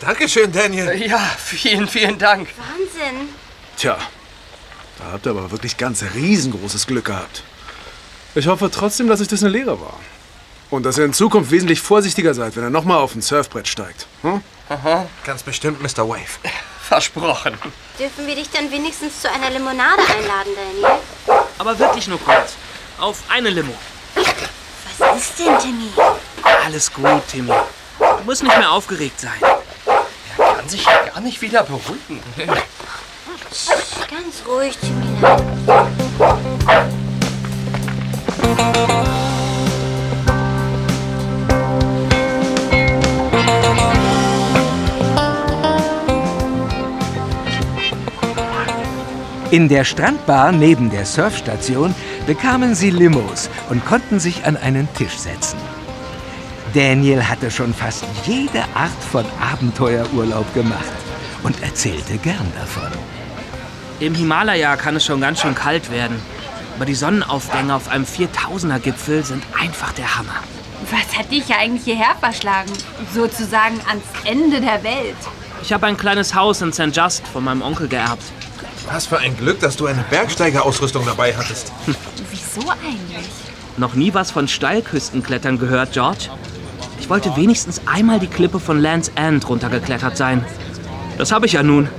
Dankeschön, Daniel. Ja, vielen, vielen Dank. Wahnsinn. Tja, da habt ihr aber wirklich ganz riesengroßes Glück gehabt. Ich hoffe trotzdem, dass euch das eine Lehre war. Und dass ihr in Zukunft wesentlich vorsichtiger seid, wenn ihr nochmal auf ein Surfbrett steigt. Hm? Aha. Ganz bestimmt, Mr. Wave. Versprochen. Dürfen wir dich dann wenigstens zu einer Limonade einladen, Daniel? Aber wirklich nur kurz. Auf eine Limo. Was ist denn, Timmy? Alles gut, Timmy. Du musst nicht mehr aufgeregt sein. Er kann sich ja gar nicht wieder beruhigen. Ganz ruhig, Timmy. In der Strandbar neben der Surfstation bekamen sie Limos und konnten sich an einen Tisch setzen. Daniel hatte schon fast jede Art von Abenteuerurlaub gemacht und erzählte gern davon. Im Himalaya kann es schon ganz schön kalt werden. Aber die Sonnenaufgänge auf einem 4000er-Gipfel sind einfach der Hammer. Was hat dich ja eigentlich hierher verschlagen? Sozusagen ans Ende der Welt. Ich habe ein kleines Haus in St. Just von meinem Onkel geerbt. Was für ein Glück, dass du eine Bergsteigerausrüstung dabei hattest. Wieso eigentlich? Noch nie was von Steilküstenklettern gehört, George? Ich wollte wenigstens einmal die Klippe von Land's End runtergeklettert sein. Das habe ich ja nun.